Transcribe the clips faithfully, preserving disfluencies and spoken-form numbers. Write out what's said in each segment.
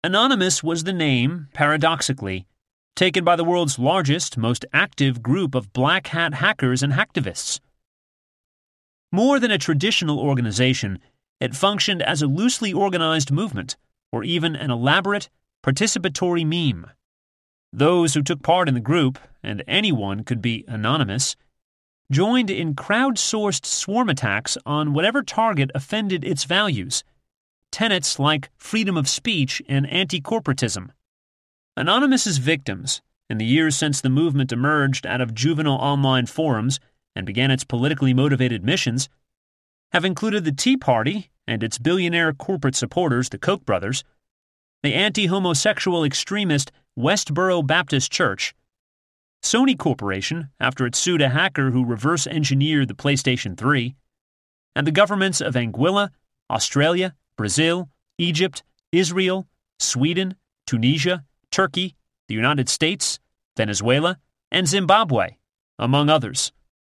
Anonymous was the name, paradoxically, taken by the world's largest, most active group of black hat hackers and hacktivists. More than a traditional organization, it functioned as a loosely organized movement, or even an elaborate, participatory meme. Those who took part in the group, and anyone could be anonymous, joined in crowdsourced swarm attacks on whatever target offended its values, tenets like freedom of speech and anti-corporatism. Anonymous's victims, in the years since the movement emerged out of juvenile online forums and began its politically motivated missions, have included the Tea Party and its billionaire corporate supporters, the Koch brothers, the anti-homosexual extremist Westboro Baptist Church, Sony Corporation, after it sued a hacker who reverse-engineered the PlayStation three, and the governments of Anguilla, Australia, Brazil, Egypt, Israel, Sweden, Tunisia, Turkey, the United States, Venezuela, and Zimbabwe, among others.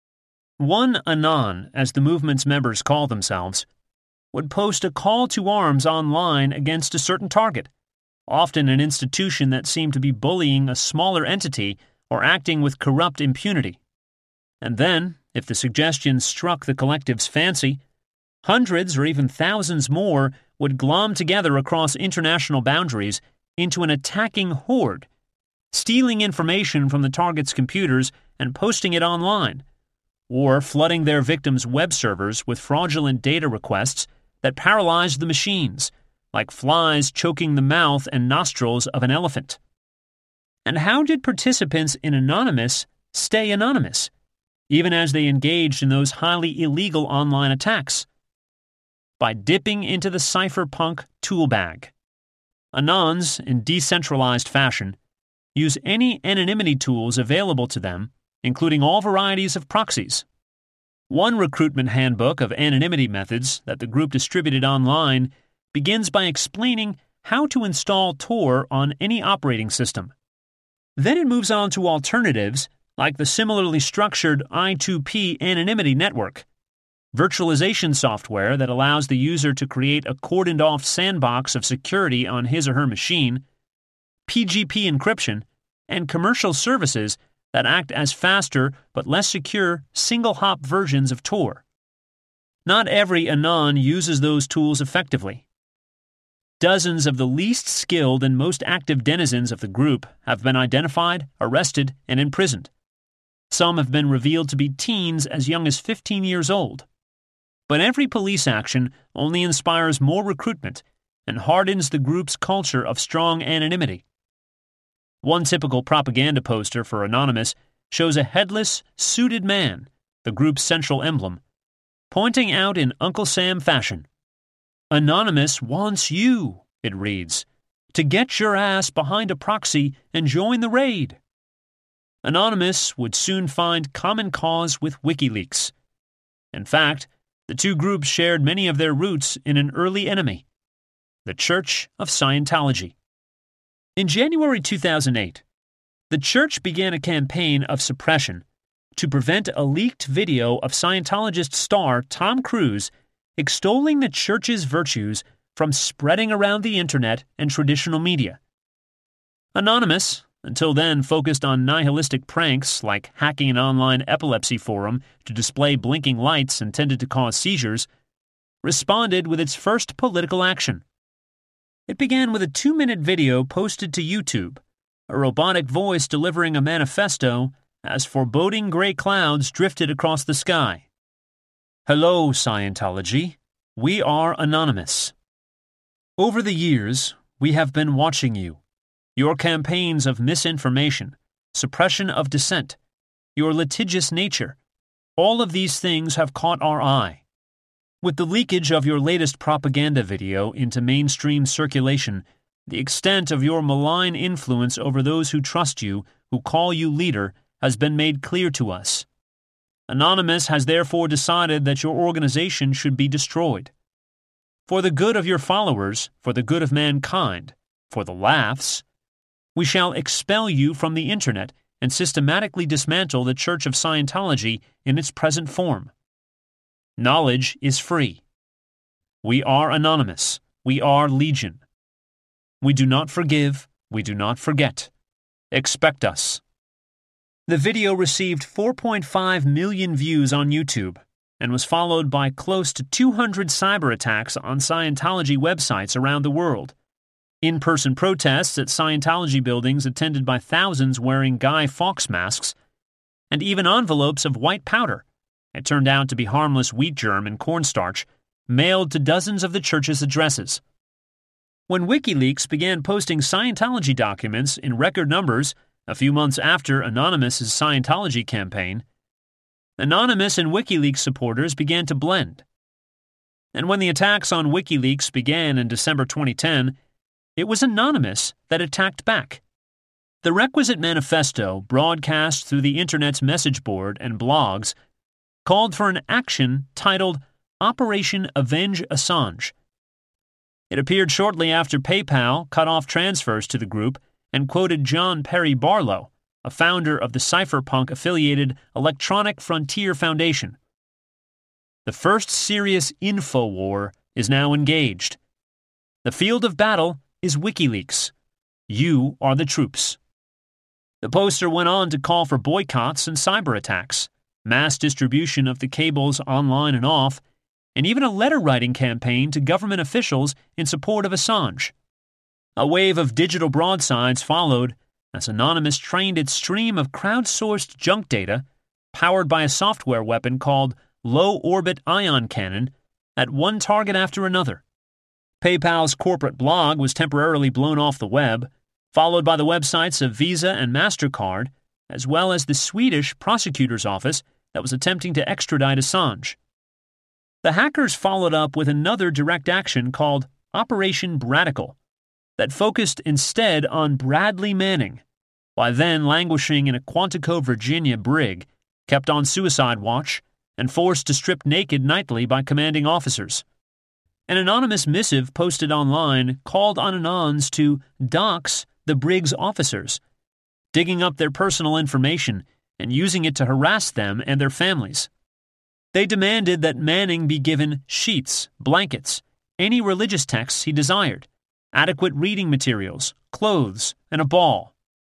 One Anon, as the movement's members call themselves, would post a call to arms online against a certain target, often an institution that seemed to be bullying a smaller entity or acting with corrupt impunity. And then, if the suggestion struck the collective's fancy, hundreds or even thousands more would glom together across international boundaries into an attacking horde, stealing information from the target's computers and posting it online, or flooding their victims' web servers with fraudulent data requests that paralyzed the machines, like flies choking the mouth and nostrils of an elephant. And how did participants in Anonymous stay anonymous, even as they engaged in those highly illegal online attacks? By dipping into the cypherpunk tool bag. Anons, in decentralized fashion, use any anonymity tools available to them, including all varieties of proxies. One recruitment handbook of anonymity methods that the group distributed online begins by explaining how to install Tor on any operating system. Then it moves on to alternatives like the similarly structured I two P anonymity network, virtualization software that allows the user to create a cordoned-off sandbox of security on his or her machine, P G P encryption, and commercial services that act as faster but less secure single-hop versions of Tor. Not every Anon uses those tools effectively. Dozens of the least skilled and most active denizens of the group have been identified, arrested, and imprisoned. Some have been revealed to be teens as young as fifteen years old. But every police action only inspires more recruitment and hardens the group's culture of strong anonymity. One typical propaganda poster for Anonymous shows a headless, suited man, the group's central emblem, pointing out in Uncle Sam fashion. Anonymous wants you, it reads, to get your ass behind a proxy and join the raid. Anonymous would soon find common cause with WikiLeaks. In fact, the two groups shared many of their roots in an early enemy, the Church of Scientology. In January two thousand eight, the church began a campaign of suppression to prevent a leaked video of Scientologist star Tom Cruise extolling the church's virtues from spreading around the internet and traditional media. Anonymous, until then focused on nihilistic pranks like hacking an online epilepsy forum to display blinking lights intended to cause seizures, responded with its first political action. It began with a two-minute video posted to YouTube, a robotic voice delivering a manifesto as foreboding gray clouds drifted across the sky. Hello, Scientology. We are Anonymous. Over the years, we have been watching you. Your campaigns of misinformation, suppression of dissent, your litigious nature, all of these things have caught our eye. With the leakage of your latest propaganda video into mainstream circulation, the extent of your malign influence over those who trust you, who call you leader, has been made clear to us. Anonymous has therefore decided that your organization should be destroyed. For the good of your followers, for the good of mankind, for the laughs, we shall expel you from the internet and systematically dismantle the Church of Scientology in its present form. Knowledge is free. We are Anonymous. We are Legion. We do not forgive. We do not forget. Expect us. The video received four point five million views on YouTube and was followed by close to two hundred cyber attacks on Scientology websites around the world. In-person protests at Scientology buildings attended by thousands wearing Guy Fawkes masks, and even envelopes of white powder, it turned out to be harmless wheat germ and cornstarch, mailed to dozens of the church's addresses. When WikiLeaks began posting Scientology documents in record numbers a few months after Anonymous's Scientology campaign, Anonymous and WikiLeaks supporters began to blend. And when the attacks on WikiLeaks began in December twenty ten, it was Anonymous that attacked back. The requisite manifesto, broadcast through the Internet's message board and blogs, called for an action titled Operation Avenge Assange. It appeared shortly after PayPal cut off transfers to the group and quoted John Perry Barlow, a founder of the cypherpunk-affiliated Electronic Frontier Foundation. The first serious info war is now engaged. The field of battle is WikiLeaks. You are the troops. The poster went on to call for boycotts and cyber attacks, mass distribution of the cables online and off, and even a letter-writing campaign to government officials in support of Assange. A wave of digital broadsides followed as Anonymous trained its stream of crowdsourced junk data, powered by a software weapon called Low-Orbit Ion Cannon, at one target after another. PayPal's corporate blog was temporarily blown off the web, followed by the websites of Visa and MasterCard, as well as the Swedish prosecutor's office that was attempting to extradite Assange. The hackers followed up with another direct action called Operation Bradical, that focused instead on Bradley Manning, by then languishing in a Quantico, Virginia brig, kept on suicide watch, and forced to strip naked nightly by commanding officers. An anonymous missive posted online called on Anons to dox the brig's officers, digging up their personal information and using it to harass them and their families. They demanded that Manning be given sheets, blankets, any religious texts he desired, adequate reading materials, clothes, and a ball.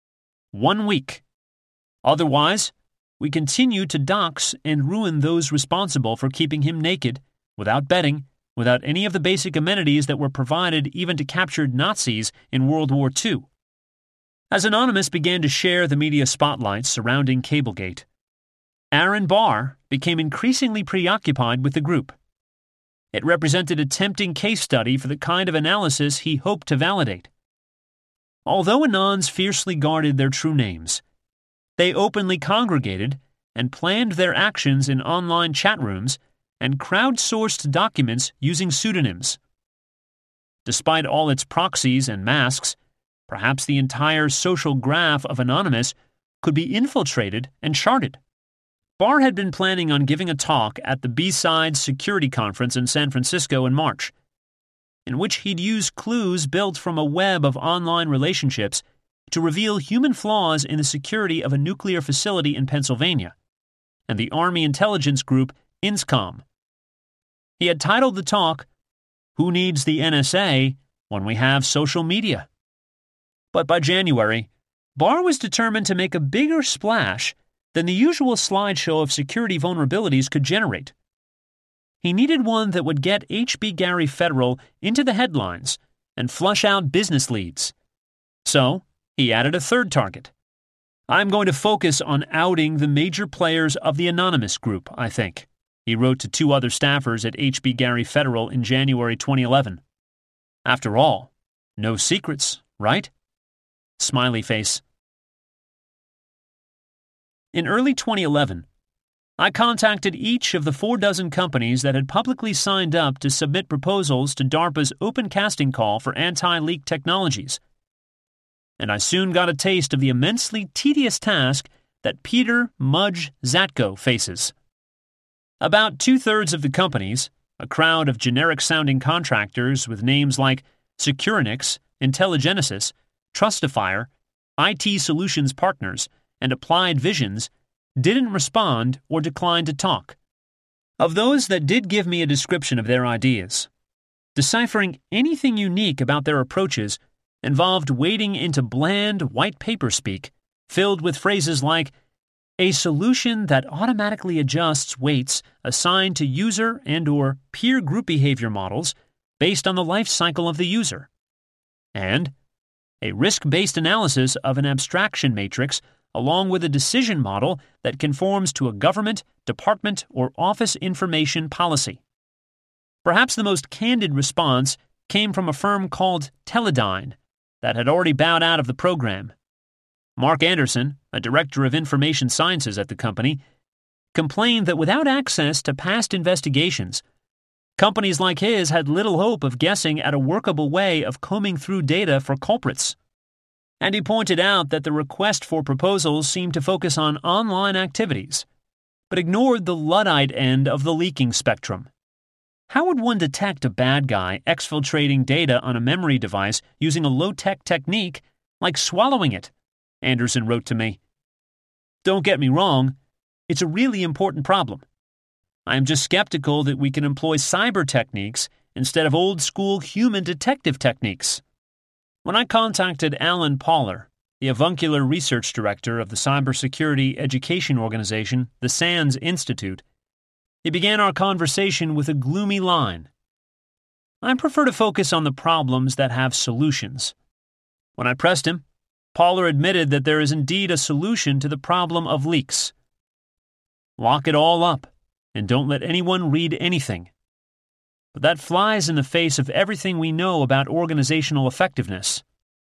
One week. Otherwise, we continue to dox and ruin those responsible for keeping him naked, without bedding, without any of the basic amenities that were provided even to captured Nazis in World War Two. As Anonymous began to share the media spotlight surrounding Cablegate, Aaron Barr became increasingly preoccupied with the group. It represented a tempting case study for the kind of analysis he hoped to validate. Although Anons fiercely guarded their true names, they openly congregated and planned their actions in online chat rooms and crowdsourced documents using pseudonyms. Despite all its proxies and masks, perhaps the entire social graph of Anonymous could be infiltrated and charted. Barr had been planning on giving a talk at the B-Sides Security Conference in San Francisco in March, in which he'd use clues built from a web of online relationships to reveal human flaws in the security of a nuclear facility in Pennsylvania and the Army intelligence group INSCOM. He had titled the talk, "Who Needs the N S A When We Have Social Media?" But by January, Barr was determined to make a bigger splash than the usual slideshow of security vulnerabilities could generate. He needed one that would get H B Gary Federal into the headlines and flush out business leads. So, he added a third target. "I'm going to focus on outing the major players of the Anonymous group, I think," he wrote to two other staffers at H B Gary Federal in January twenty eleven. After all, no secrets, right? Smiley face. In early twenty eleven, I contacted each of the four dozen companies that had publicly signed up to submit proposals to DARPA's open casting call for anti-leak technologies. And I soon got a taste of the immensely tedious task that Peter Mudge Zatko faces. About two-thirds of the companies, a crowd of generic-sounding contractors with names like Securinix, Intelligenesis, Trustifier, I T Solutions Partners, and Applied Visions, didn't respond or declined to talk. Of those that did give me a description of their ideas, deciphering anything unique about their approaches involved wading into bland white paper speak filled with phrases like, a solution that automatically adjusts weights assigned to user and or peer group behavior models based on the life cycle of the user, and a risk-based analysis of an abstraction matrix along with a decision model that conforms to a government, department, or office information policy. Perhaps the most candid response came from a firm called Teledyne that had already bowed out of the program. Mark Anderson, a director of information sciences at the company, complained that without access to past investigations, companies like his had little hope of guessing at a workable way of combing through data for culprits. And he pointed out that the request for proposals seemed to focus on online activities, but ignored the Luddite end of the leaking spectrum. How would one detect a bad guy exfiltrating data on a memory device using a low-tech technique like swallowing it? Anderson wrote to me. Don't get me wrong, it's a really important problem. I am just skeptical that we can employ cyber techniques instead of old-school human detective techniques. When I contacted Alan Pauler, the avuncular research director of the cybersecurity education organization, the SANS Institute, he began our conversation with a gloomy line. I prefer to focus on the problems that have solutions. When I pressed him, Pauler admitted that there is indeed a solution to the problem of leaks. Lock it all up, and don't let anyone read anything. But that flies in the face of everything we know about organizational effectiveness.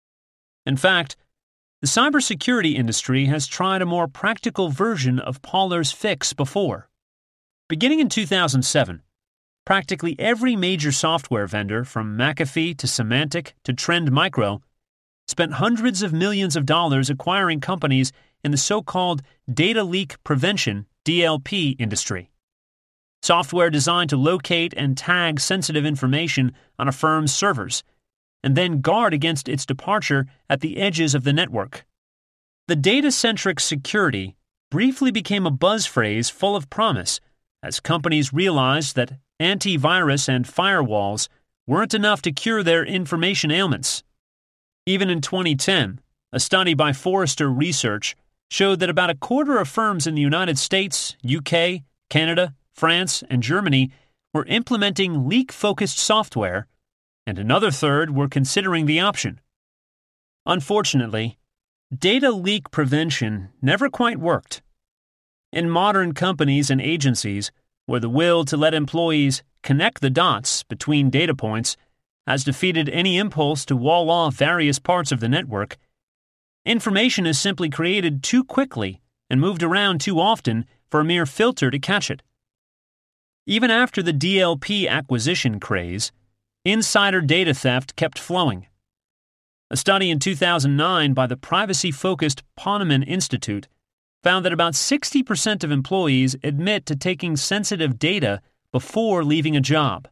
In fact, the cybersecurity industry has tried a more practical version of Pauler's fix before. Beginning in two thousand seven, practically every major software vendor, from McAfee to Symantec to Trend Micro, spent hundreds of millions of dollars acquiring companies in the so-called data leak prevention D L P industry. Software designed to locate and tag sensitive information on a firm's servers, and then guard against its departure at the edges of the network. The data-centric security briefly became a buzz phrase full of promise as companies realized that antivirus and firewalls weren't enough to cure their information ailments. Even in twenty ten, a study by Forrester Research showed that about a quarter of firms in the United States, U K, Canada, France, and Germany were implementing leak-focused software, and another third were considering the option. Unfortunately, data leak prevention never quite worked. In modern companies and agencies, where the will to let employees connect the dots between data points has defeated any impulse to wall off various parts of the network, information is simply created too quickly and moved around too often for a mere filter to catch it. Even after the D L P acquisition craze, insider data theft kept flowing. A study in two thousand nine by the privacy-focused Ponemon Institute found that about sixty percent of employees admit to taking sensitive data before leaving a job.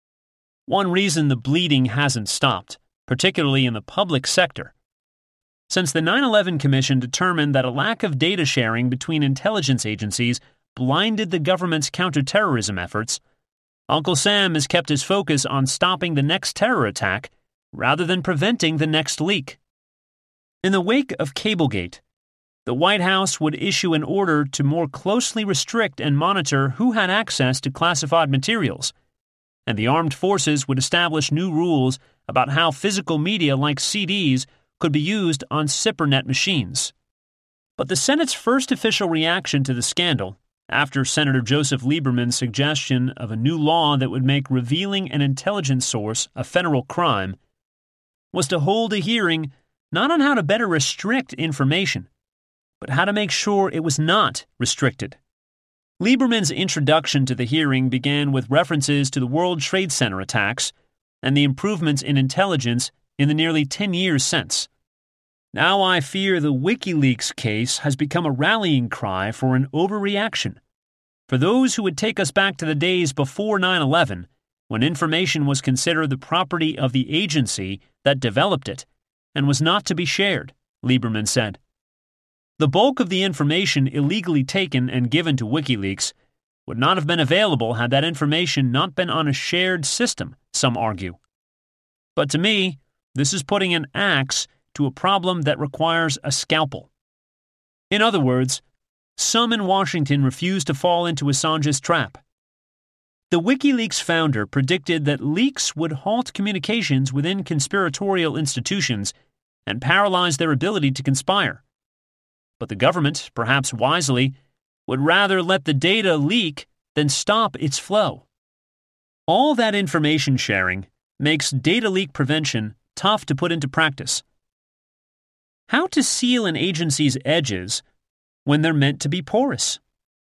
One reason the bleeding hasn't stopped, particularly in the public sector. Since the nine eleven Commission determined that a lack of data sharing between intelligence agencies blinded the government's counterterrorism efforts, Uncle Sam has kept his focus on stopping the next terror attack rather than preventing the next leak. In the wake of Cablegate, the White House would issue an order to more closely restrict and monitor who had access to classified materials, and the armed forces would establish new rules about how physical media like C Ds could be used on SIPRNet machines. But the Senate's first official reaction to the scandal, after Senator Joseph Lieberman's suggestion of a new law that would make revealing an intelligence source a federal crime, was to hold a hearing not on how to better restrict information, but how to make sure it was not restricted. Lieberman's introduction to the hearing began with references to the World Trade Center attacks and the improvements in intelligence in the nearly ten years since. Now I fear the WikiLeaks case has become a rallying cry for an overreaction. For those who would take us back to the days before nine eleven, when information was considered the property of the agency that developed it and was not to be shared, Lieberman said. The bulk of the information illegally taken and given to WikiLeaks would not have been available had that information not been on a shared system, some argue. But to me, This is putting an axe to a problem that requires a scalpel. In other words, some in Washington refuse to fall into Assange's trap. The WikiLeaks founder predicted that leaks would halt communications within conspiratorial institutions and paralyze their ability to conspire. But the government, perhaps wisely, would rather let the data leak than stop its flow. All that information sharing makes data leak prevention tough to put into practice. How to seal an agency's edges when they're meant to be porous?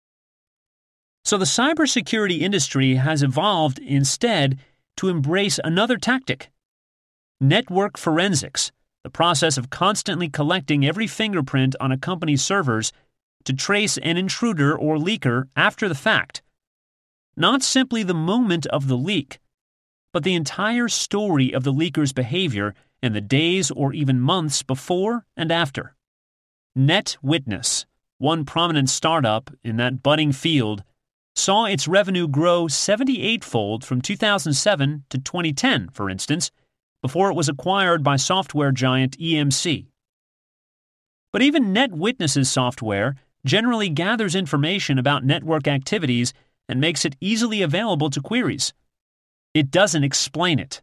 So the cybersecurity industry has evolved instead to embrace another tactic: network forensics, the process of constantly collecting every fingerprint on a company's servers to trace an intruder or leaker after the fact. Not simply the moment of the leak, but the entire story of the leaker's behavior in the days or even months before and after. NetWitness, one prominent startup in that budding field, saw its revenue grow seventy-eight-fold from two thousand seven to twenty ten, for instance, before it was acquired by software giant E M C. But even NetWitness's software generally gathers information about network activities and makes it easily available to queries. It doesn't explain it.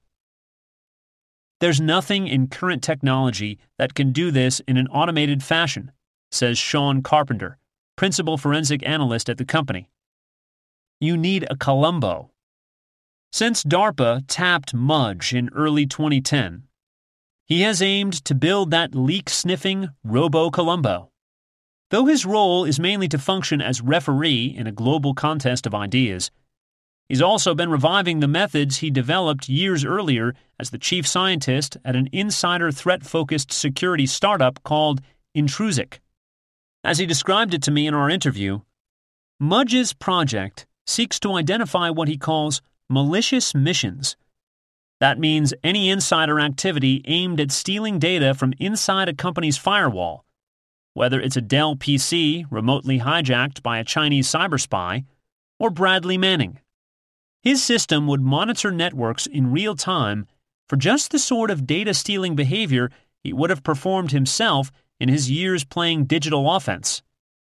There's nothing in current technology that can do this in an automated fashion, says Sean Carpenter, principal forensic analyst at the company. You need a Columbo. Since DARPA tapped Mudge in early twenty ten, he has aimed to build that leak-sniffing Robo-Columbo. Though his role is mainly to function as referee in a global contest of ideas, he's also been reviving the methods he developed years earlier as the chief scientist at an insider threat-focused security startup called Intrusic. As he described it to me in our interview, Mudge's project seeks to identify what he calls malicious missions. That means any insider activity aimed at stealing data from inside a company's firewall, whether it's a Dell P C remotely hijacked by a Chinese cyber spy, or Bradley Manning. His system would monitor networks in real time for just the sort of data-stealing behavior he would have performed himself in his years playing digital offense.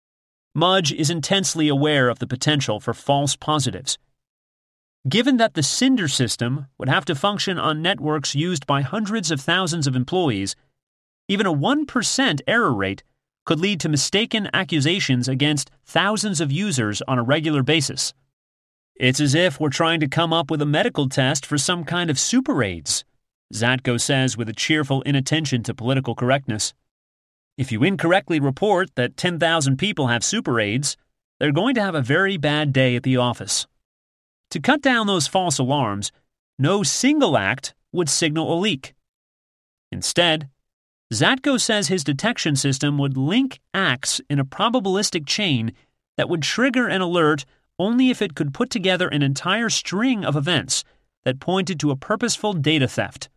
Mudge is intensely aware of the potential for false positives. Given that the Cinder system would have to function on networks used by hundreds of thousands of employees, even a one percent error rate could lead to mistaken accusations against thousands of users on a regular basis. It's as if we're trying to come up with a medical test for some kind of super AIDS, Zatko says with a cheerful inattention to political correctness. If you incorrectly report that ten thousand people have super AIDS, they're going to have a very bad day at the office. To cut down those false alarms, no single act would signal a leak. Instead, Zatko says his detection system would link acts in a probabilistic chain that would trigger an alert only if it could put together an entire string of events that pointed to a purposeful data theft.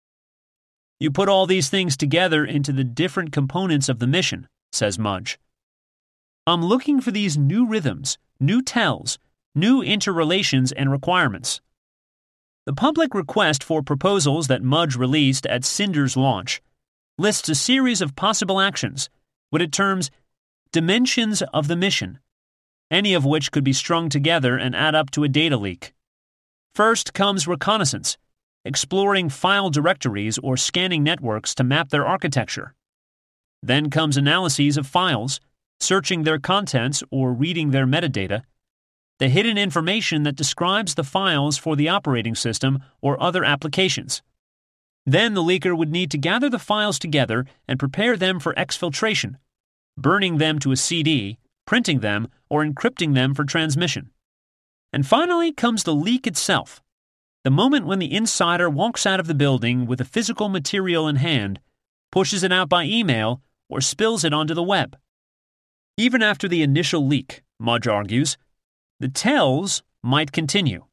You put all these things together into the different components of the mission, says Mudge. I'm looking for these new rhythms, new tells, new interrelations and requirements. The public request for proposals that Mudge released at Cinder's launch lists a series of possible actions, what it terms dimensions of the mission, any of which could be strung together and add up to a data leak. First comes reconnaissance, exploring file directories or scanning networks to map their architecture. Then comes analyses of files, searching their contents or reading their metadata, the hidden information that describes the files for the operating system or other applications. Then the leaker would need to gather the files together and prepare them for exfiltration, burning them to a C D, printing them, or encrypting them for transmission. And finally comes the leak itself, the moment when the insider walks out of the building with the physical material in hand, pushes it out by email, or spills it onto the web. Even after the initial leak, Mudge argues, the tells might continue.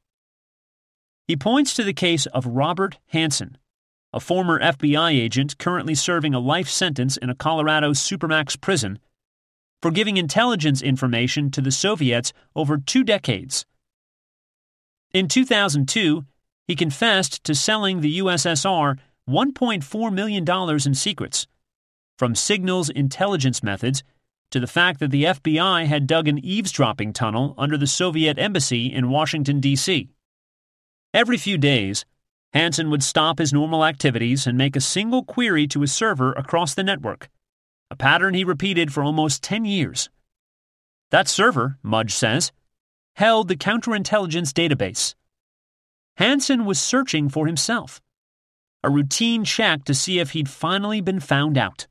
He points to the case of Robert Hansen, a former F B I agent currently serving a life sentence in a Colorado Supermax prison, for giving intelligence information to the Soviets over two decades. In two thousand two, he confessed to selling the U S S R one point four million dollars in secrets, from signals intelligence methods to the fact that the F B I had dug an eavesdropping tunnel under the Soviet embassy in Washington, D C Every few days, Hansen would stop his normal activities and make a single query to his server across the network, a pattern he repeated for almost ten years. That server, Mudge says, held the counterintelligence database. Hansen was searching for himself, a routine check to see if he'd finally been found out.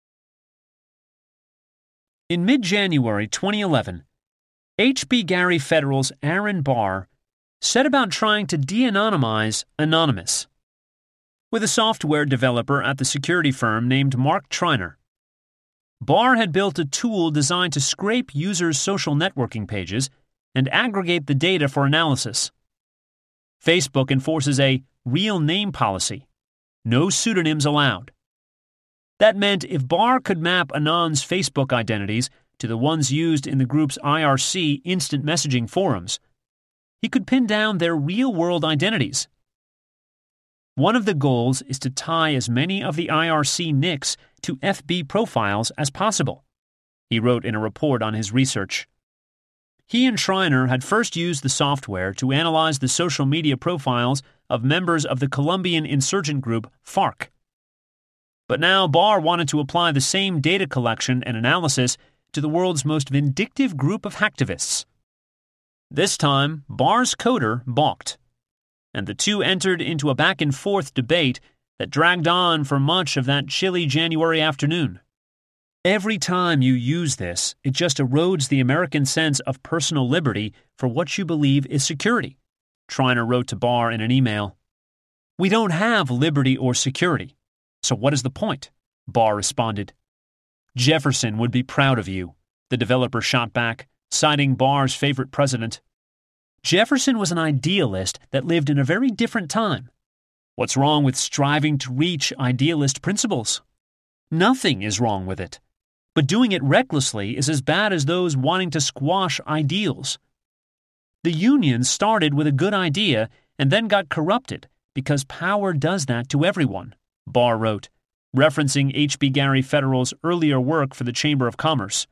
In mid-January twenty eleven, H B Gary Federal's Aaron Barr set about trying to de-anonymize Anonymous with a software developer at the security firm named Mark Triner. Barr had built a tool designed to scrape users' social networking pages and aggregate the data for analysis. Facebook enforces a real name policy, no pseudonyms allowed. That meant if Barr could map Anon's Facebook identities to the ones used in the group's I R C instant messaging forums, he could pin down their real-world identities. One of the goals is to tie as many of the I R C nicks to F B profiles as possible, he wrote in a report on his research. He and Triner had first used the software to analyze the social media profiles of members of the Colombian insurgent group FARC. But now Barr wanted to apply the same data collection and analysis to the world's most vindictive group of hacktivists. This time, Barr's coder balked, and the two entered into a back-and-forth debate that dragged on for much of that chilly January afternoon. Every time you use this, it just erodes the American sense of personal liberty for what you believe is security, Triner wrote to Barr in an email. We don't have liberty or security, so what is the point? Barr responded. Jefferson would be proud of you, the developer shot back, citing Barr's favorite president. Jefferson was an idealist that lived in a very different time. What's wrong with striving to reach idealist principles? Nothing is wrong with it. But doing it recklessly is as bad as those wanting to squash ideals. The Union started with a good idea and then got corrupted because power does that to everyone, Barr wrote, referencing H B Gary Federal's earlier work for the Chamber of Commerce.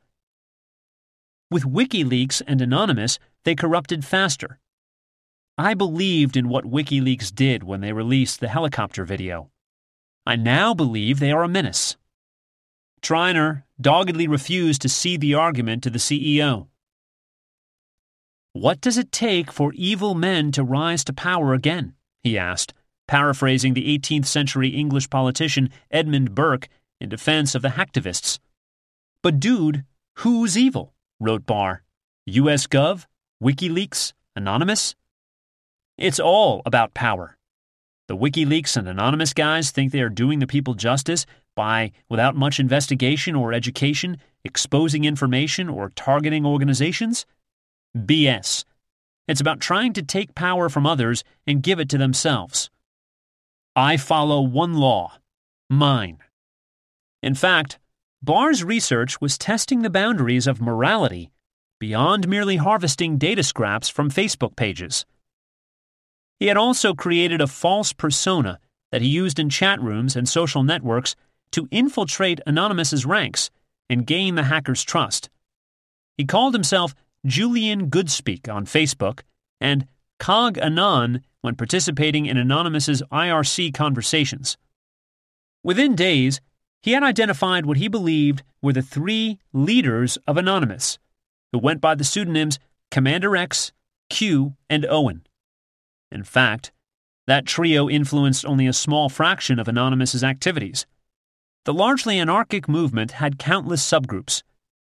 With WikiLeaks and Anonymous, they corrupted faster. I believed in what WikiLeaks did when they released the helicopter video. I now believe they are a menace. Triner doggedly refused to cede the argument to the C E O. What does it take for evil men to rise to power again? He asked, paraphrasing the eighteenth century English politician Edmund Burke in defense of the hacktivists. But dude, who's evil? Wrote Barr. U S Gov? WikiLeaks? Anonymous? It's all about power. The WikiLeaks and Anonymous guys think they are doing the people justice by, without much investigation or education, exposing information or targeting organizations? B S. It's about trying to take power from others and give it to themselves. I follow one law, mine. In fact, Barr's research was testing the boundaries of morality beyond merely harvesting data scraps from Facebook pages. He had also created a false persona that he used in chat rooms and social networks to infiltrate Anonymous's ranks and gain the hackers' trust. He called himself Julian Goodspeak on Facebook and Cog Anon when participating in Anonymous's I R C conversations. Within days, he had identified what he believed were the three leaders of Anonymous, who went by the pseudonyms Commander X, Q, and Owen. In fact, that trio influenced only a small fraction of Anonymous's activities. The largely anarchic movement had countless subgroups.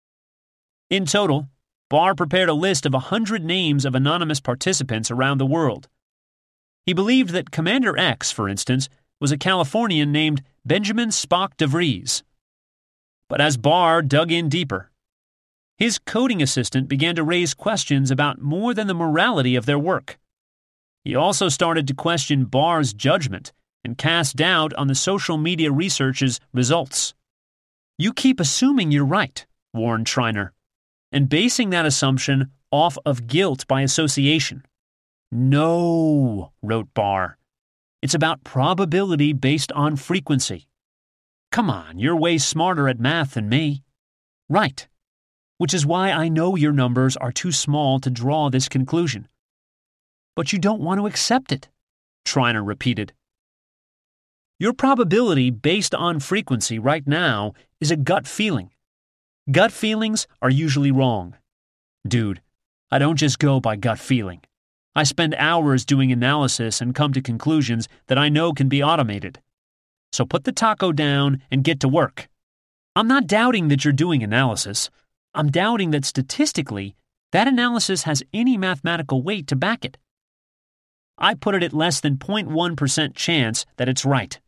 In total, Barr prepared a list of a hundred names of Anonymous participants around the world. He believed that Commander X, for instance, was a Californian named Benjamin Spock DeVries. But as Barr dug in deeper, his coding assistant began to raise questions about more than the morality of their work. He also started to question Barr's judgment and cast doubt on the social media research's results. You keep assuming you're right, warned Triner, and basing that assumption off of guilt by association. No, wrote Barr. It's about probability based on frequency. Come on, you're way smarter at math than me. Right. Which is why I know your numbers are too small to draw this conclusion. But you don't want to accept it, Schreiner repeated. Your probability based on frequency right now is a gut feeling. Gut feelings are usually wrong. Dude, I don't just go by gut feeling. I spend hours doing analysis and come to conclusions that I know can be automated. So put the taco down and get to work. I'm not doubting that you're doing analysis. I'm doubting that statistically, that analysis has any mathematical weight to back it. I put it at less than zero point one percent chance that it's right.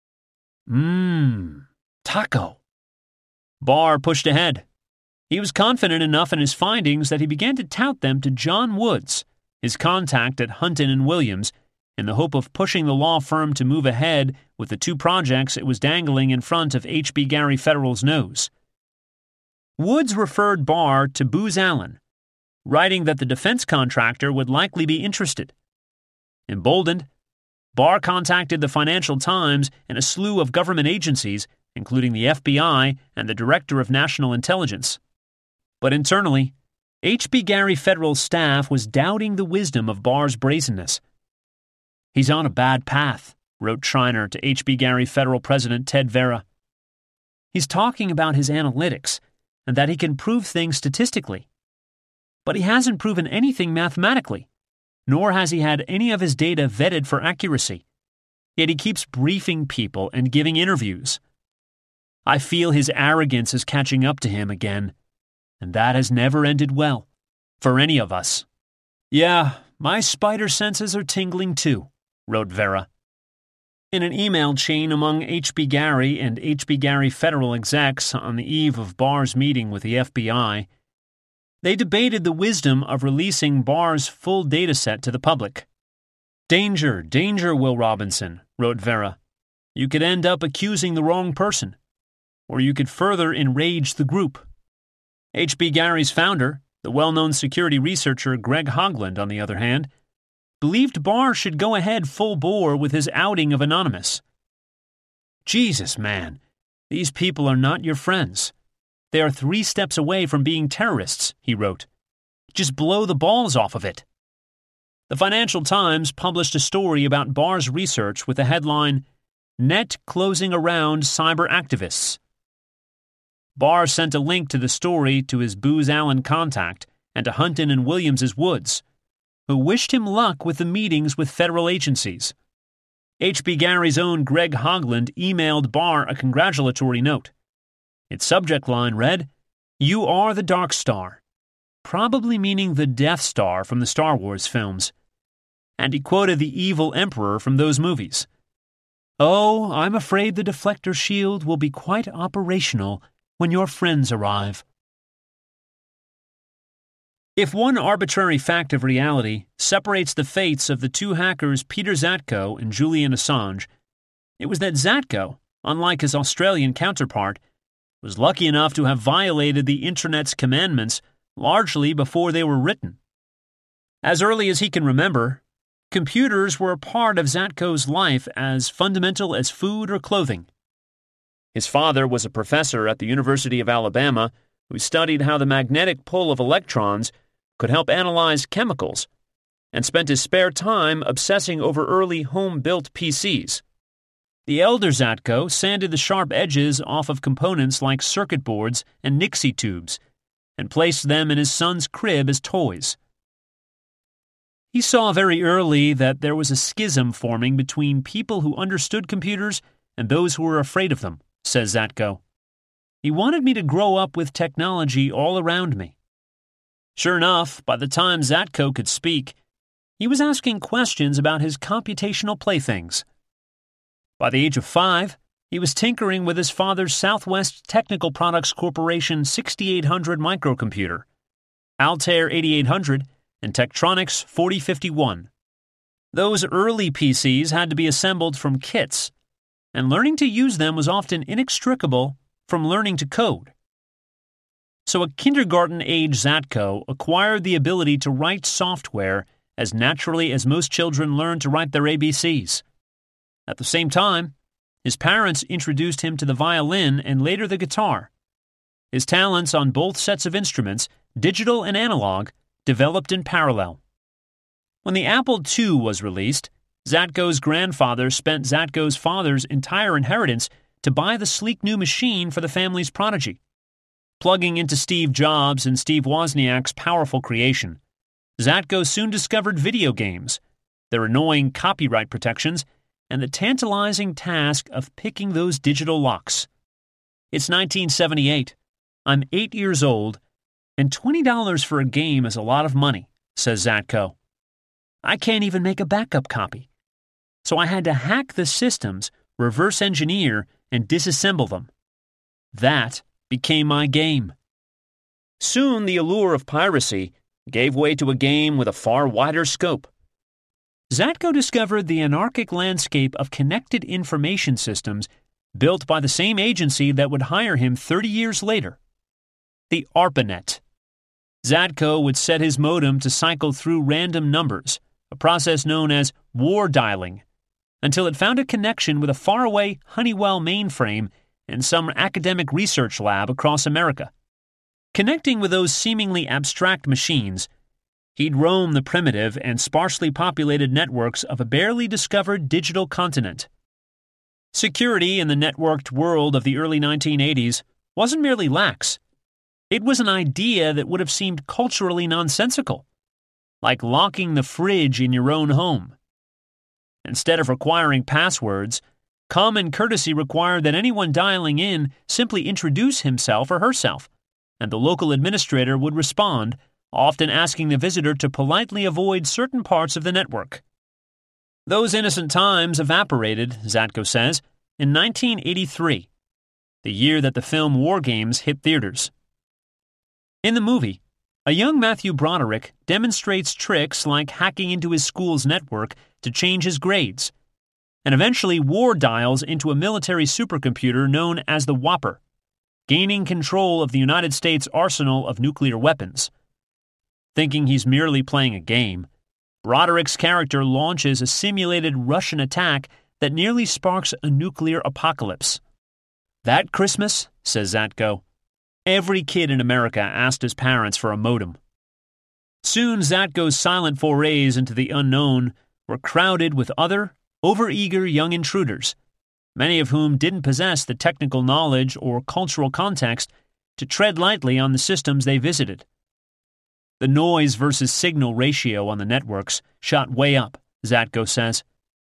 Mmm, taco. Barr pushed ahead. He was confident enough in his findings that he began to tout them to John Woods, his contact at Hunton and Williams, in the hope of pushing the law firm to move ahead with the two projects it was dangling in front of H B Gary Federal's nose. Woods referred Barr to Booz Allen, writing that the defense contractor would likely be interested. Emboldened, Barr contacted the Financial Times and a slew of government agencies, including the F B I and the Director of National Intelligence. But internally, H B Gary Federal's staff was doubting the wisdom of Barr's brazenness. He's on a bad path, wrote Schreiner to H B Gary Federal President Ted Vera. He's talking about his analytics and that he can prove things statistically. But he hasn't proven anything mathematically, nor has he had any of his data vetted for accuracy. Yet he keeps briefing people and giving interviews. I feel his arrogance is catching up to him again, and that has never ended well, for any of us. Yeah, my spider senses are tingling too, wrote Vera. In an email chain among H B Gary and H B Gary Federal execs on the eve of Barr's meeting with the F B I, they debated the wisdom of releasing Barr's full dataset to the public. Danger, danger, Will Robinson, wrote Vera. You could end up accusing the wrong person, or you could further enrage the group. H B Gary's founder, the well-known security researcher Greg Hogland, on the other hand, believed Barr should go ahead full bore with his outing of Anonymous. Jesus, man, these people are not your friends. They are three steps away from being terrorists, he wrote. Just blow the balls off of it. The Financial Times published a story about Barr's research with the headline, Net Closing Around Cyber Activists. Barr sent a link to the story to his Booz Allen contact and to Hunton and Williams's Woods, who wished him luck with the meetings with federal agencies. H B Gary's own Greg Hogland emailed Barr a congratulatory note. Its subject line read, You are the Dark Star, probably meaning the Death Star from the Star Wars films. And he quoted the evil Emperor from those movies. Oh, I'm afraid the deflector shield will be quite operational when your friends arrive. If one arbitrary fact of reality separates the fates of the two hackers Peter Zatko and Julian Assange, it was that Zatko, unlike his Australian counterpart, was lucky enough to have violated the Internet's commandments largely before they were written. As early as he can remember, computers were a part of Zatko's life as fundamental as food or clothing. His father was a professor at the University of Alabama who studied how the magnetic pull of electrons could help analyze chemicals, and spent his spare time obsessing over early home-built P Cs. The elder Zatko sanded the sharp edges off of components like circuit boards and Nixie tubes, and placed them in his son's crib as toys. He saw very early that there was a schism forming between people who understood computers and those who were afraid of them, says Zatko. He wanted me to grow up with technology all around me. Sure enough, by the time Zatko could speak, he was asking questions about his computational playthings. By the age of five, he was tinkering with his father's Southwest Technical Products Corporation sixty-eight hundred microcomputer, Altair eighty-eight hundred, and Tektronix forty fifty-one. Those early P Cs had to be assembled from kits, and learning to use them was often inextricable from learning to code. So a kindergarten-age Zatko acquired the ability to write software as naturally as most children learn to write their A B Cs. At the same time, his parents introduced him to the violin and later the guitar. His talents on both sets of instruments, digital and analog, developed in parallel. When the Apple two was released, Zatko's grandfather spent Zatko's father's entire inheritance to buy the sleek new machine for the family's prodigy. Plugging into Steve Jobs and Steve Wozniak's powerful creation, Zatko soon discovered video games, their annoying copyright protections, and the tantalizing task of picking those digital locks. It's nineteen seventy-eight. I'm eight years old, and twenty dollars for a game is a lot of money, says Zatko. I can't even make a backup copy. So I had to hack the systems, reverse engineer, and disassemble them. That became my game. Soon the allure of piracy gave way to a game with a far wider scope. Zatko discovered the anarchic landscape of connected information systems built by the same agency that would hire him thirty years later, the ARPANET. Zatko would set his modem to cycle through random numbers, a process known as war dialing, until it found a connection with a faraway Honeywell mainframe in some academic research lab across America. Connecting with those seemingly abstract machines, he'd roam the primitive and sparsely populated networks of a barely discovered digital continent. Security in the networked world of the early nineteen eighties wasn't merely lax. It was an idea that would have seemed culturally nonsensical, like locking the fridge in your own home. Instead of requiring passwords, common courtesy required that anyone dialing in simply introduce himself or herself, and the local administrator would respond, often asking the visitor to politely avoid certain parts of the network. Those innocent times evaporated, Zatko says, in nineteen eighty-three, the year that the film War Games hit theaters. In the movie, a young Matthew Broderick demonstrates tricks like hacking into his school's network to change his grades, and eventually war dials into a military supercomputer known as the Whopper, gaining control of the United States arsenal of nuclear weapons. Thinking he's merely playing a game, Broderick's character launches a simulated Russian attack that nearly sparks a nuclear apocalypse. That Christmas, says Zatko, every kid in America asked his parents for a modem. Soon Zatko's silent forays into the unknown were crowded with other, overeager young intruders, many of whom didn't possess the technical knowledge or cultural context to tread lightly on the systems they visited. The noise versus signal ratio on the networks shot way up, Zatko says.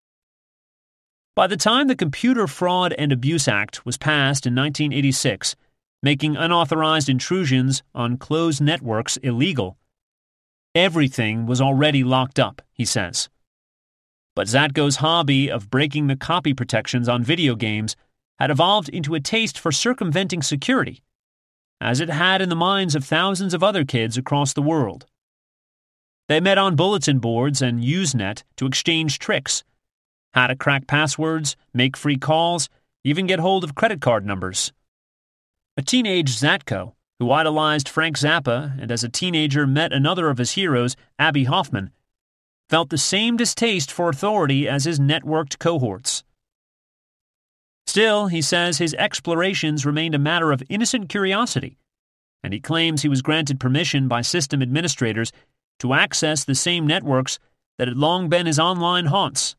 By the time the Computer Fraud and Abuse Act was passed in nineteen eighty-six, making unauthorized intrusions on closed networks illegal, everything was already locked up, he says. But Zatko's hobby of breaking the copy protections on video games had evolved into a taste for circumventing security, as it had in the minds of thousands of other kids across the world. They met on bulletin boards and Usenet to exchange tricks, how to crack passwords, make free calls, even get hold of credit card numbers. A teenage Zatko, who idolized Frank Zappa and as a teenager met another of his heroes, Abbie Hoffman, felt the same distaste for authority as his networked cohorts. Still, he says his explorations remained a matter of innocent curiosity, and he claims he was granted permission by system administrators to access the same networks that had long been his online haunts.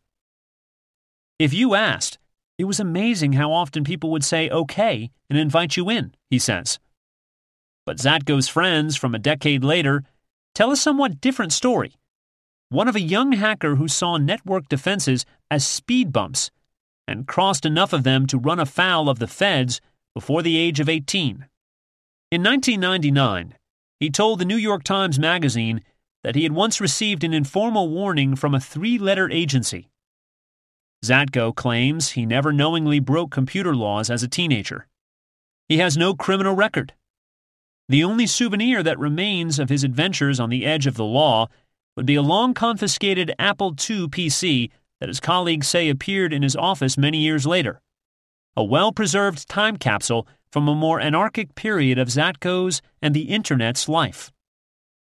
If you asked, it was amazing how often people would say okay and invite you in, he says. But Zatko's friends from a decade later tell a somewhat different story. One of a young hacker who saw network defenses as speed bumps and crossed enough of them to run afoul of the feds before the age of eighteen. In nineteen ninety-nine, he told the New York Times Magazine that he had once received an informal warning from a three-letter agency. Zatko claims he never knowingly broke computer laws as a teenager. He has no criminal record. The only souvenir that remains of his adventures on the edge of the law would be a long-confiscated Apple two P C that his colleagues say appeared in his office many years later, a well-preserved time capsule from a more anarchic period of Zatko's and the Internet's life.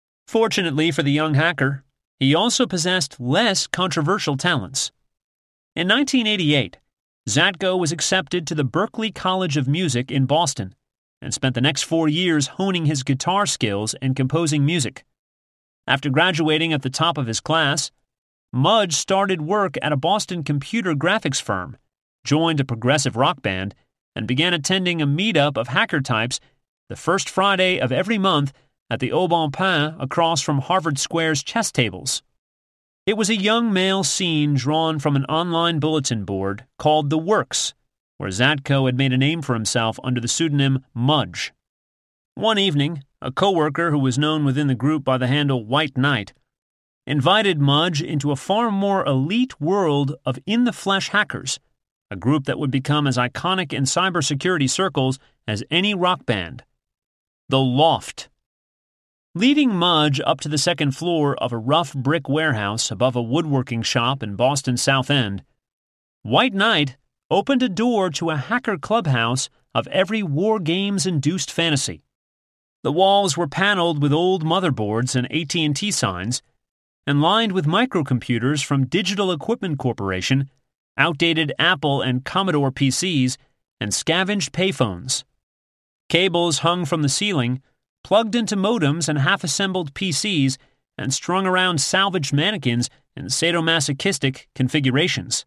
Fortunately for the young hacker, he also possessed less controversial talents. In nineteen eighty-eight, Zatko was accepted to the Berklee College of Music in Boston and spent the next four years honing his guitar skills and composing music. After graduating at the top of his class, Mudge started work at a Boston computer graphics firm, joined a progressive rock band, and began attending a meetup of hacker types the first Friday of every month at the Au Bon Pain across from Harvard Square's chess tables. It was a young male scene drawn from an online bulletin board called The Works, where Zatko had made a name for himself under the pseudonym Mudge. One evening, a coworker who was known within the group by the handle White Knight invited Mudge into a far more elite world of in-the-flesh hackers, a group that would become as iconic in cybersecurity circles as any rock band. The Loft. Leading Mudge up to the second floor of a rough brick warehouse above a woodworking shop in Boston's South End, White Knight opened a door to a hacker clubhouse of every war games-induced fantasy. The walls were paneled with old motherboards and A T and T signs, and lined with microcomputers from Digital Equipment Corporation, outdated Apple and Commodore P Cs, and scavenged payphones. Cables hung from the ceiling, plugged into modems and half-assembled P Cs, and strung around salvaged mannequins in sadomasochistic configurations.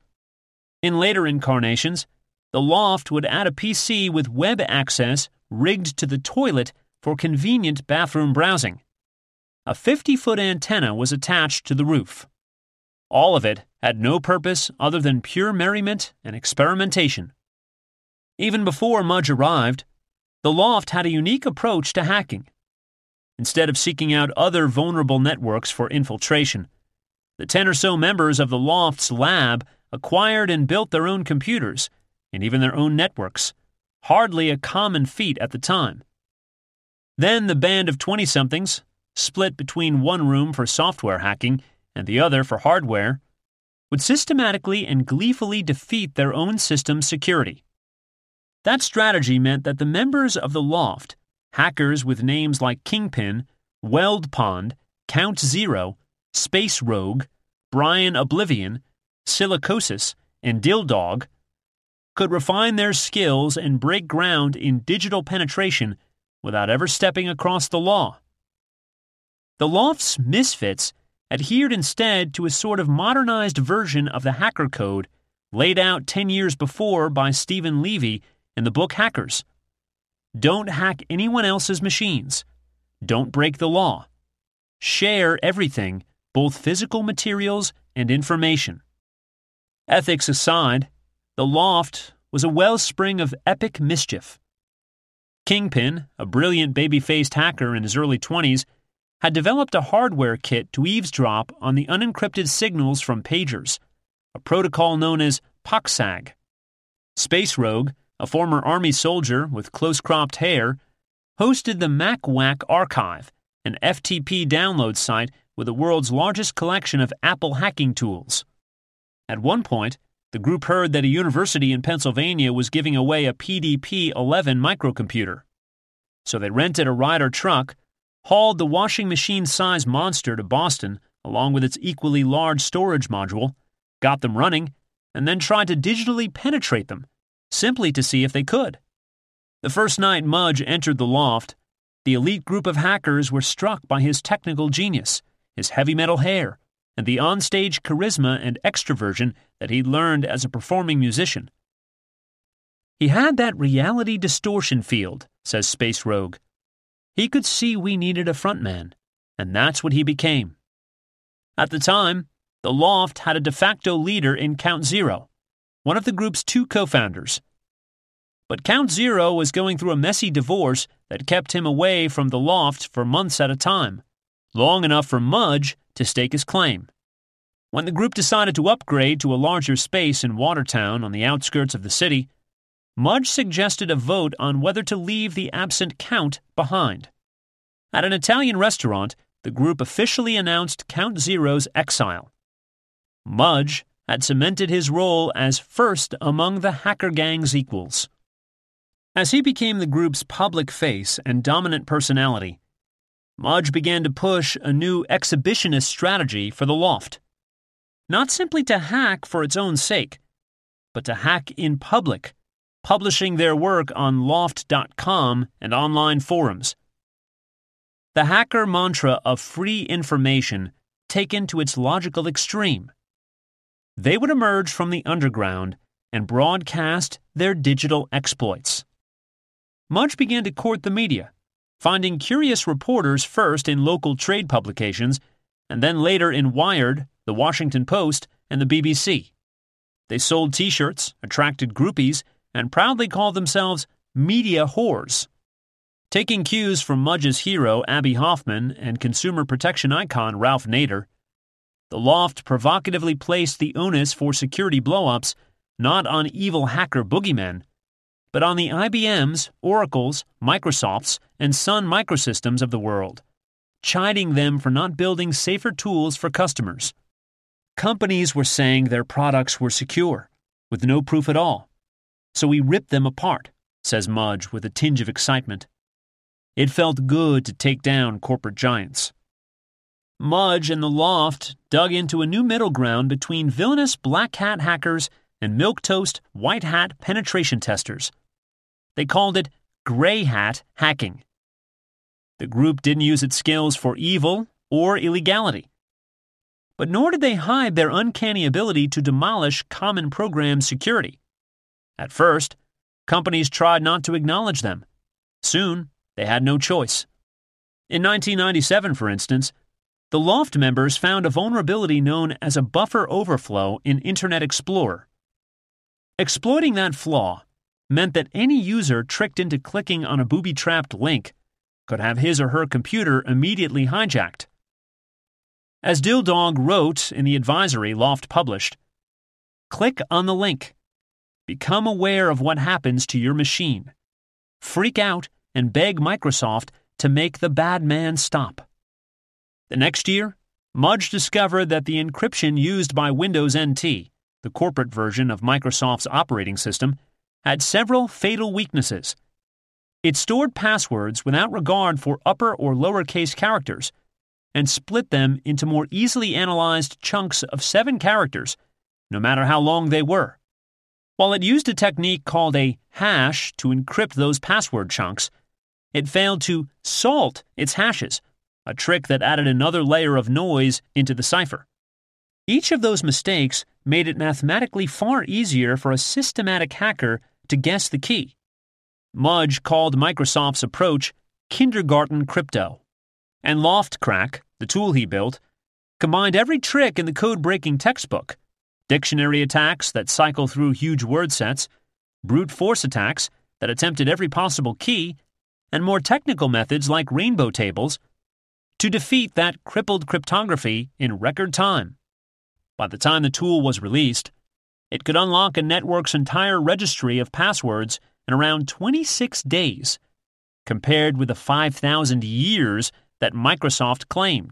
In later incarnations, the Loft would add a P C with web access rigged to the toilet for convenient bathroom browsing. A fifty-foot antenna was attached to the roof. All of it had no purpose other than pure merriment and experimentation. Even before Mudge arrived, the Loft had a unique approach to hacking. Instead of seeking out other vulnerable networks for infiltration, the ten or so members of the Loft's lab acquired and built their own computers and even their own networks, hardly a common feat at the time. Then the band of twenty-somethings, split between one room for software hacking and the other for hardware, would systematically and gleefully defeat their own system's security. That strategy meant that the members of the Loft, hackers with names like Kingpin, Weld Pond, Count Zero, Space Rogue, Brian Oblivion, Silicosis, and Dildog, could refine their skills and break ground in digital penetration without ever stepping across the law. The Loft's misfits adhered instead to a sort of modernized version of the hacker code laid out ten years before by Stephen Levy in the book Hackers. Don't hack anyone else's machines. Don't break the law. Share everything, both physical materials and information. Ethics aside, the Loft was a wellspring of epic mischief. Kingpin, a brilliant baby-faced hacker in his early twenties, had developed a hardware kit to eavesdrop on the unencrypted signals from pagers, a protocol known as POXAG. Space Rogue, a former Army soldier with close-cropped hair, hosted the MacWack Archive, an F T P download site with the world's largest collection of Apple hacking tools. At one point, the group heard that a university in Pennsylvania was giving away a P D P eleven microcomputer. So they rented a Ryder truck, hauled the washing machine-sized monster to Boston along with its equally large storage module, got them running, and then tried to digitally penetrate them, simply to see if they could. The first night Mudge entered the Loft, the elite group of hackers were struck by his technical genius, his heavy metal hair, and the onstage charisma and extroversion that he'd learned as a performing musician. He had that reality distortion field, says Space Rogue. He could see we needed a frontman, and that's what he became. At the time, the Loft had a de facto leader in Count Zero, one of the group's two co-founders. But Count Zero was going through a messy divorce that kept him away from the Loft for months at a time, long enough for Mudge to stake his claim. When the group decided to upgrade to a larger space in Watertown on the outskirts of the city, Mudge suggested a vote on whether to leave the absent Count behind. At an Italian restaurant, the group officially announced Count Zero's exile. Mudge had cemented his role as first among the hacker gang's equals. As he became the group's public face and dominant personality, Mudge began to push a new exhibitionist strategy for the Loft. not simply to hack for its own sake, but to hack in public, publishing their work on loft dot com and online forums. The hacker mantra of free information taken to its logical extreme. They would emerge from the underground and broadcast their digital exploits. Mudge began to court the media, finding curious reporters first in local trade publications and then later in Wired, The Washington Post, and the B B C. They sold T-shirts, attracted groupies, and proudly called themselves media whores. Taking cues from Mudge's hero Abby Hoffman and consumer protection icon Ralph Nader, the Loft provocatively placed the onus for security blowups not on evil hacker boogeymen, but on the I B Ms, Oracles, Microsofts, and Sun Microsystems of the world, chiding them for not building safer tools for customers. Companies were saying their products were secure, with no proof at all, so we ripped them apart, says Mudge with a tinge of excitement. It felt good to take down corporate giants. Mudge and the Loft dug into a new middle ground between villainous black hat hackers and milquetoast white hat penetration testers. They called it gray hat hacking. The group didn't use its skills for evil or illegality. But nor did they hide their uncanny ability to demolish common program security. At first, companies tried not to acknowledge them. Soon, they had no choice. In nineteen ninety-seven, for instance, the Loft members found a vulnerability known as a buffer overflow in Internet Explorer. Exploiting that flaw meant that any user tricked into clicking on a booby-trapped link could have his or her computer immediately hijacked. As Dildog wrote in the advisory Loft published, click on the link. Become aware of what happens to your machine. Freak out and beg Microsoft to make the bad man stop. The next year, Mudge discovered that the encryption used by Windows N T, the corporate version of Microsoft's operating system, had several fatal weaknesses. It stored passwords without regard for upper or lowercase characters and split them into more easily analyzed chunks of seven characters, no matter how long they were. While it used a technique called a hash to encrypt those password chunks, it failed to salt its hashes, a trick that added another layer of noise into the cipher. Each of those mistakes made it mathematically far easier for a systematic hacker to guess the key. Mudge called Microsoft's approach kindergarten crypto, and LoftCrack, the tool he built, combined every trick in the code-breaking textbook: dictionary attacks that cycle through huge word sets, brute force attacks that attempted every possible key, and more technical methods like rainbow tables, to defeat that crippled cryptography in record time. By the time the tool was released, it could unlock a network's entire registry of passwords in around twenty-six days, compared with the five thousand years that Microsoft claimed.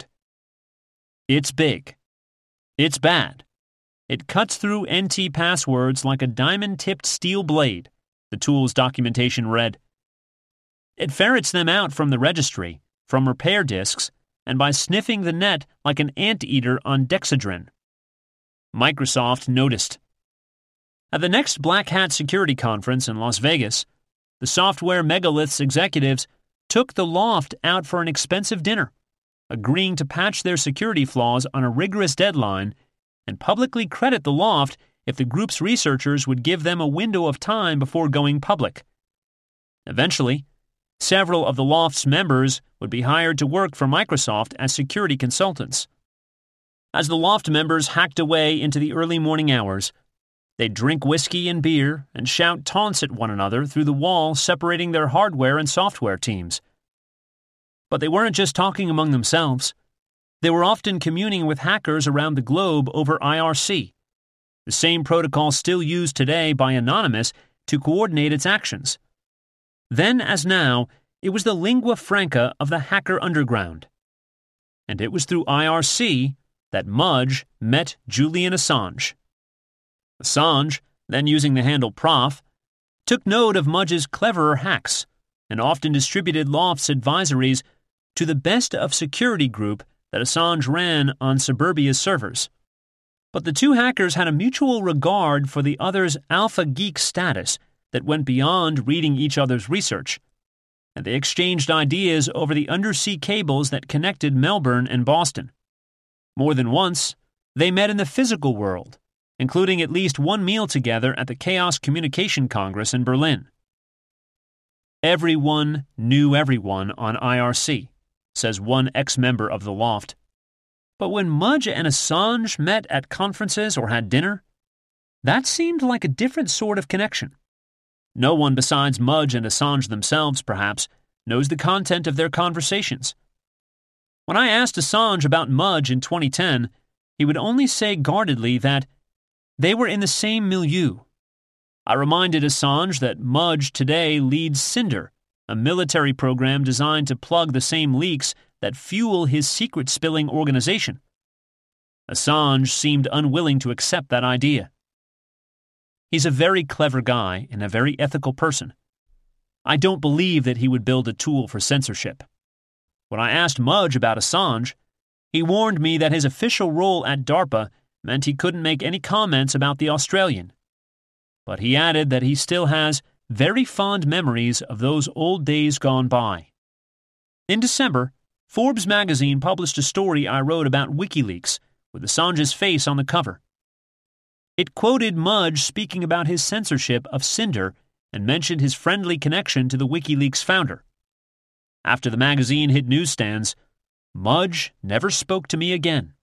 It's big. It's bad. It cuts through N T passwords like a diamond-tipped steel blade, the tool's documentation read. It ferrets them out from the registry, from repair disks, and by sniffing the net like an anteater on Dexedrine. Microsoft noticed. At the next Black Hat Security Conference in Las Vegas, the software megalith's executives took the Loft out for an expensive dinner, agreeing to patch their security flaws on a rigorous deadline and publicly credit the Loft if the group's researchers would give them a window of time before going public. Eventually, several of the Loft's members would be hired to work for Microsoft as security consultants. As the Loft members hacked away into the early morning hours, they'd drink whiskey and beer and shout taunts at one another through the wall separating their hardware and software teams. But they weren't just talking among themselves. They were often communing with hackers around the globe over I R C, the same protocol still used today by Anonymous to coordinate its actions. Then as now, it was the lingua franca of the hacker underground. And it was through I R C that Mudge met Julian Assange. Assange, then using the handle Prof, took note of Mudge's cleverer hacks and often distributed Loft's advisories to the best of security group that Assange ran on Suburbia's servers. But the two hackers had a mutual regard for the other's alpha geek status that went beyond reading each other's research, and they exchanged ideas over the undersea cables that connected Melbourne and Boston. More than once, they met in the physical world, including at least one meal together at the Chaos Communication Congress in Berlin. Everyone knew everyone on I R C, says one ex-member of the Loft. But when Mudge and Assange met at conferences or had dinner, that seemed like a different sort of connection. No one besides Mudge and Assange themselves, perhaps, knows the content of their conversations. When I asked Assange about Mudge in twenty ten, he would only say guardedly that they were in the same milieu. I reminded Assange that Mudge today leads Cinder, a military program designed to plug the same leaks that fuel his secret-spilling organization. Assange seemed unwilling to accept that idea. He's a very clever guy and a very ethical person. I don't believe that he would build a tool for censorship. When I asked Mudge about Assange, he warned me that his official role at DARPA meant he couldn't make any comments about the Australian. But he added that he still has very fond memories of those old days gone by. In December, Forbes magazine published a story I wrote about WikiLeaks with Assange's face on the cover. It quoted Mudge speaking about his censorship of Cinder and mentioned his friendly connection to the WikiLeaks founder. After the magazine hit newsstands, Mudge never spoke to me again.